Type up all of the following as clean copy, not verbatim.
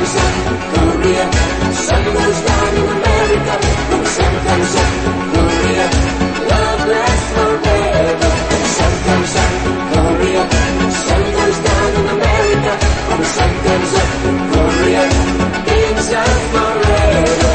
comes up in Korea, sun goes down in America. When the sun comes up in Korea, love lasts forever. When the sun comes up in Korea, sun goes down in America. When the sun comes up in Korea, things are forever.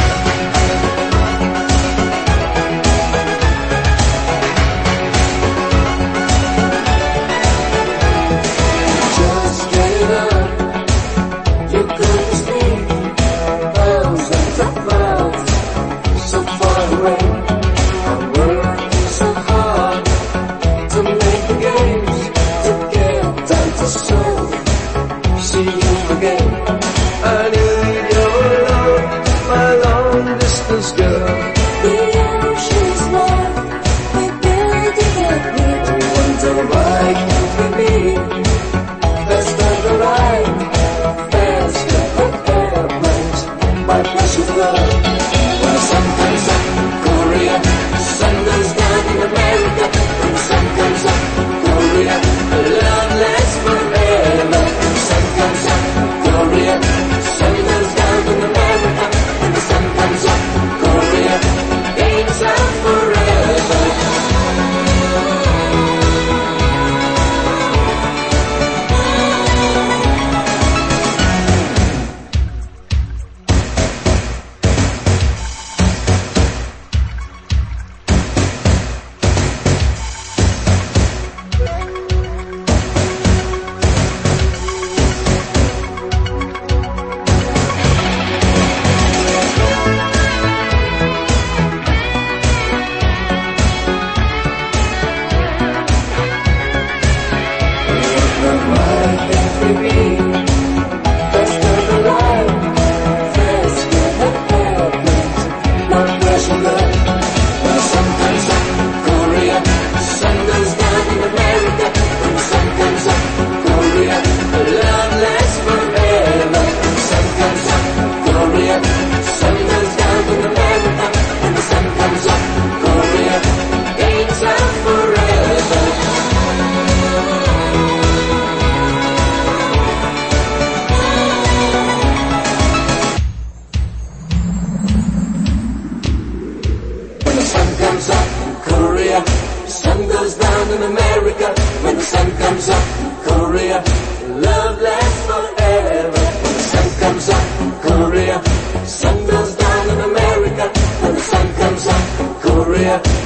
Just get it up, you couldn't speak. Thousands of miles, so far away. I'm working so hard to make the games, to get down to soul. See you again. I need your love, my long distance girl. The ocean's love, we building it with. Wonder why can't we be faster than light, faster than airplanes, my precious love. When the sun comes up in Korea, sun goes down in America. When the sun comes up in Korea, love lasts forever. When the sun comes up in Korea, sun goes down in America. When the sun comes up in Korea, things are forever. Sun goes down in America. When the sun comes up in Korea, love lasts forever. When the sun comes up in Korea, sun goes down in America. When the sun comes up in Korea,